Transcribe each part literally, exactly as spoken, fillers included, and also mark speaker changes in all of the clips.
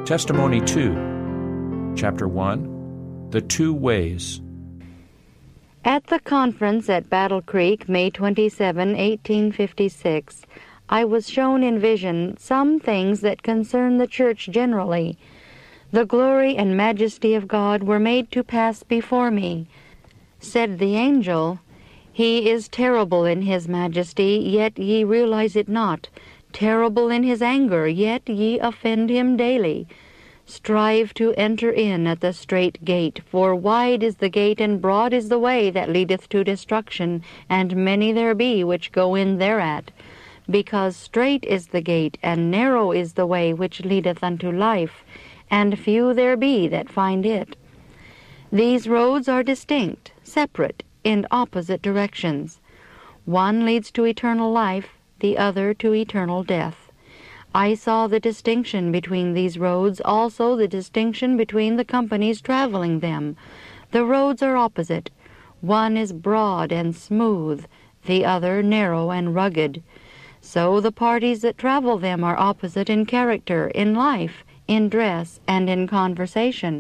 Speaker 1: Testimony two, Chapter one, The Two Ways.
Speaker 2: At the conference at Battle Creek, May twenty-seventh, eighteen fifty-six, I was shown in vision some things that concern the church generally. The glory and majesty of God were made to pass before me. Said the angel, "He is terrible in his majesty, yet ye realize it not. Terrible in his anger, yet ye offend him daily. Strive to enter in at the strait gate, for wide is the gate and broad is the way that leadeth to destruction, and many there be which go in thereat. Because strait is the gate, and narrow is the way which leadeth unto life, and few there be that find it. These roads are distinct, separate, in opposite directions. One leads to eternal life, the other to eternal death. I saw the distinction between these roads, also the distinction between the companies traveling them. The roads are opposite. One is broad and smooth, the other narrow and rugged. So the parties that travel them are opposite in character, in life, in dress, and in conversation.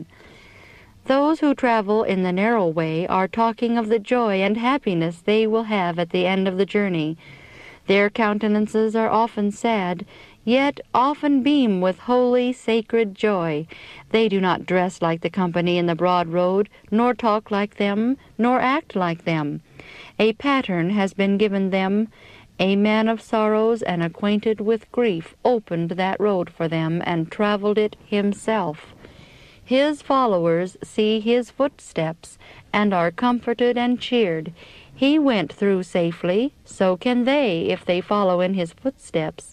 Speaker 2: Those who travel in the narrow way are talking of the joy and happiness they will have at the end of the journey. Their countenances are often sad, yet often beam with holy, sacred joy. They do not dress like the company in the broad road, nor talk like them, nor act like them. A pattern has been given them. A man of sorrows and acquainted with grief opened that road for them and traveled it himself. His followers see his footsteps and are comforted and cheered. He went through safely, so can they if they follow in his footsteps.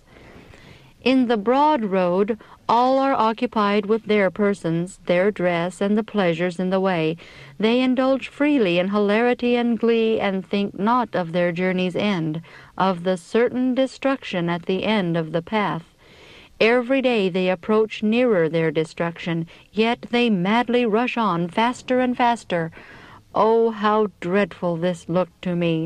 Speaker 2: In the broad road, all are occupied with their persons, their dress, and the pleasures in the way. They indulge freely in hilarity and glee, and think not of their journey's end, of the certain destruction at the end of the path. Every day they approach nearer their destruction, yet they madly rush on faster and faster. Oh, how dreadful this looked to me!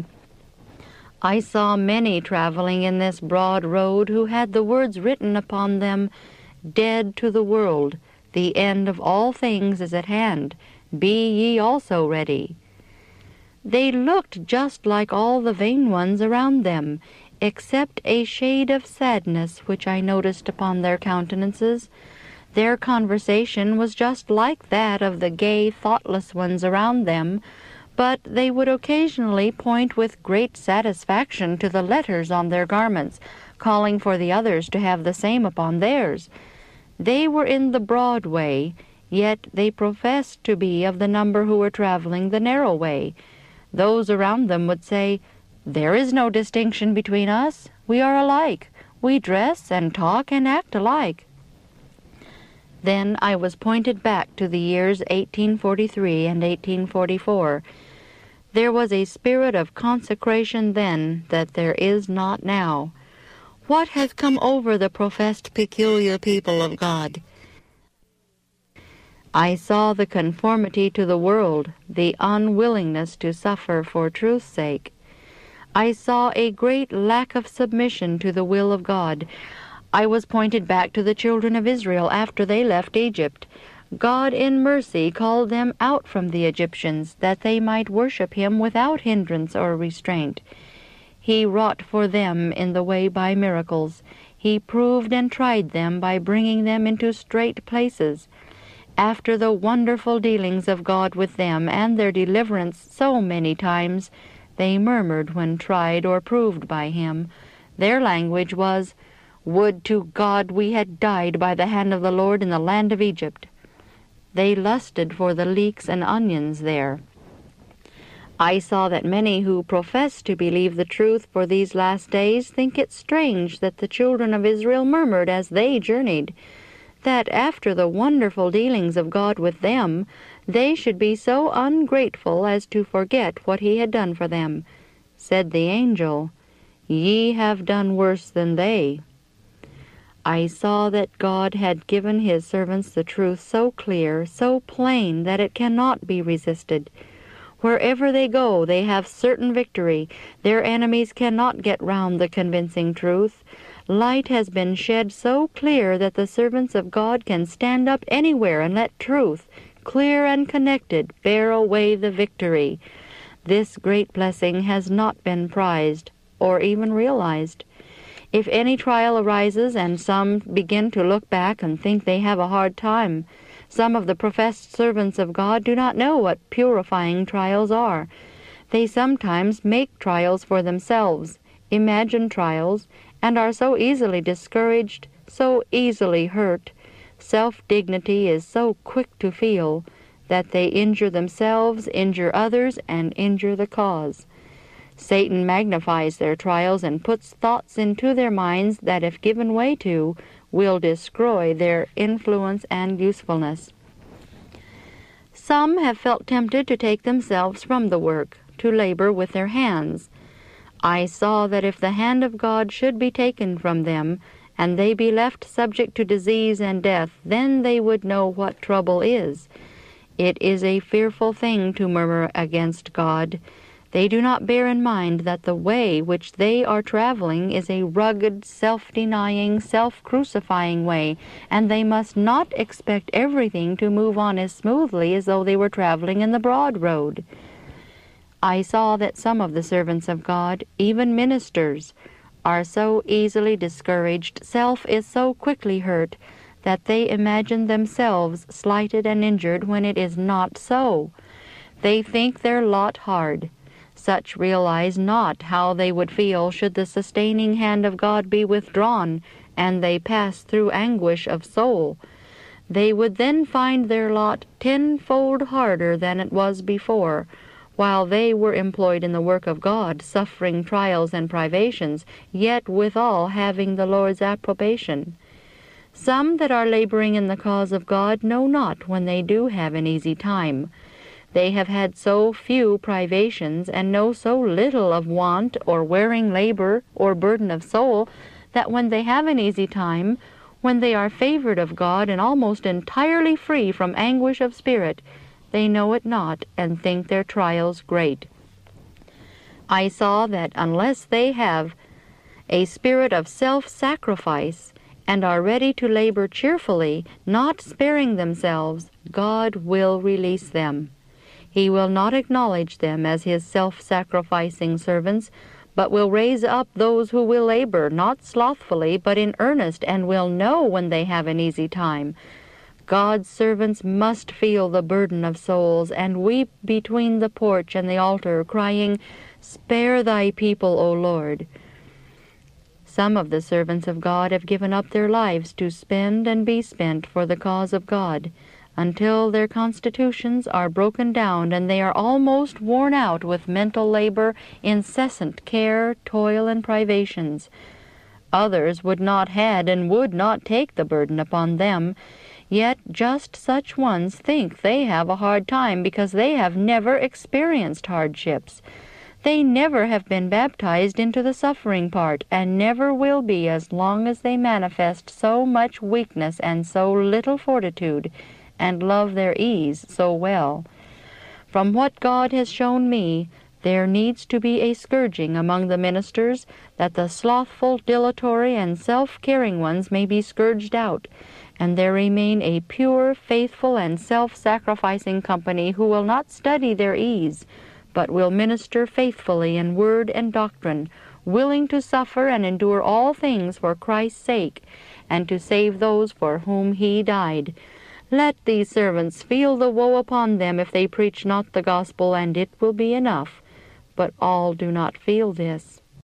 Speaker 2: I saw many traveling in this broad road who had the words written upon them, "Dead to the world, the end of all things is at hand. Be ye also ready." They looked just like all the vain ones around them, except a shade of sadness which I noticed upon their countenances. Their conversation was just like that of the gay, thoughtless ones around them, but they would occasionally point with great satisfaction to the letters on their garments, calling for the others to have the same upon theirs. They were in the broad way, yet they professed to be of the number who were traveling the narrow way. Those around them would say, "There is no distinction between us. We are alike. We dress and talk and act alike." Then I was pointed back to the years eighteen forty-three and eighteen forty-four. There was a spirit of consecration then that there is not now. What hath come over the professed peculiar people of God? I saw the conformity to the world, the unwillingness to suffer for truth's sake. I saw a great lack of submission to the will of God. I was pointed back to the children of Israel after they left Egypt. God in mercy called them out from the Egyptians, that they might worship him without hindrance or restraint. He wrought for them in the way by miracles. He proved and tried them by bringing them into straight places. After the wonderful dealings of God with them and their deliverance so many times, they murmured when tried or proved by him. Their language was, "Would to God we had died by the hand of the Lord in the land of Egypt." They lusted for the leeks and onions there. I saw that many who profess to believe the truth for these last days think it strange that the children of Israel murmured as they journeyed, that after the wonderful dealings of God with them, they should be so ungrateful as to forget what he had done for them. Said the angel, "Ye have done worse than they." I saw that God had given his servants the truth so clear, so plain, that it cannot be resisted. Wherever they go, they have certain victory. Their enemies cannot get round the convincing truth. Light has been shed so clear that the servants of God can stand up anywhere and let truth, clear and connected, bear away the victory. This great blessing has not been prized or even realized. If any trial arises and some begin to look back and think they have a hard time, some of the professed servants of God do not know what purifying trials are. They sometimes make trials for themselves, imagine trials, and are so easily discouraged, so easily hurt. Self-dignity is so quick to feel that they injure themselves, injure others, and injure the cause. Satan magnifies their trials and puts thoughts into their minds that, if given way to, will destroy their influence and usefulness. Some have felt tempted to take themselves from the work, to labor with their hands. I saw that if the hand of God should be taken from them, and they be left subject to disease and death, then they would know what trouble is. It is a fearful thing to murmur against God. They do not bear in mind that the way which they are traveling is a rugged, self-denying, self-crucifying way, and they must not expect everything to move on as smoothly as though they were traveling in the broad road. I saw that some of the servants of God, even ministers, are so easily discouraged, self is so quickly hurt, that they imagine themselves slighted and injured when it is not so. They think their lot hard. Such realize not how they would feel should the sustaining hand of God be withdrawn, and they pass through anguish of soul. They would then find their lot tenfold harder than it was before, while they were employed in the work of God, suffering trials and privations, yet withal having the Lord's approbation. Some that are laboring in the cause of God know not when they do have an easy time. They have had so few privations, and know so little of want or wearing labor or burden of soul, that when they have an easy time, when they are favored of God and almost entirely free from anguish of spirit, they know it not, and think their trials great. I saw that unless they have a spirit of self-sacrifice, and are ready to labor cheerfully, not sparing themselves, God will release them. He will not acknowledge them as his self-sacrificing servants, but will raise up those who will labor, not slothfully, but in earnest, and will know when they have an easy time. God's servants must feel the burden of souls, and weep between the porch and the altar, crying, "Spare thy people, O Lord." Some of the servants of God have given up their lives to spend and be spent for the cause of God, until their constitutions are broken down and they are almost worn out with mental labor, incessant care, toil, and privations. Others would not had and would not take the burden upon them, yet just such ones think they have a hard time because they have never experienced hardships. They never have been baptized into the suffering part, and never will be as long as they manifest so much weakness and so little fortitude, and love their ease so well. From what God has shown me, there needs to be a scourging among the ministers, that the slothful, dilatory, and self-caring ones may be scourged out, and there remain a pure, faithful, and self-sacrificing company who will not study their ease, but will minister faithfully in word and doctrine, willing to suffer and endure all things for Christ's sake, and to save those for whom he died. Let these servants feel the woe upon them if they preach not the gospel, and it will be enough. But all do not feel this.